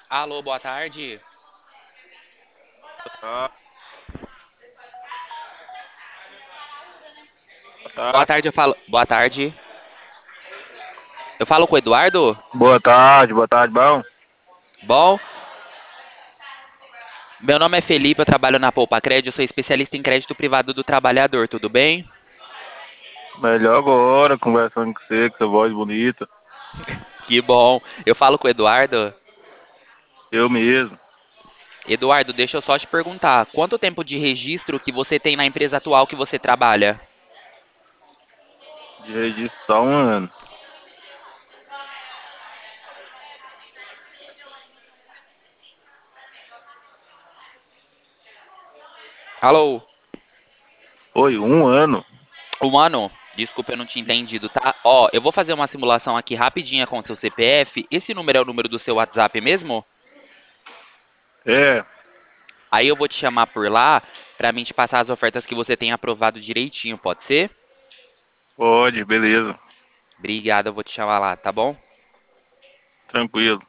Alô, boa tarde. Tá, Boa tá. tarde, eu falo. Boa tarde. Eu falo com o Eduardo? Boa tarde, bom? Bom, meu nome é Felipe, eu trabalho na Poupa Crédito, eu sou especialista em crédito privado do trabalhador, tudo bem? Melhor agora, conversando com essa voz bonita. Que bom. Eu falo com o Eduardo. Eu mesmo, Eduardo, deixa eu só te perguntar, quanto tempo de registro que você tem na empresa atual que você trabalha? de registro só um ano. Alô? Oi, um ano? Um ano? Desculpa, eu não tinha entendido, tá? Ó, eu vou fazer uma simulação aqui rapidinha com o seu CPF. Esse número é o número do seu WhatsApp mesmo? É, Aí eu vou te chamar por lá pra mim te passar as ofertas que você tem aprovado direitinho, pode ser? pode, beleza. Obrigado, eu vou te chamar lá, tá bom? Tranquilo.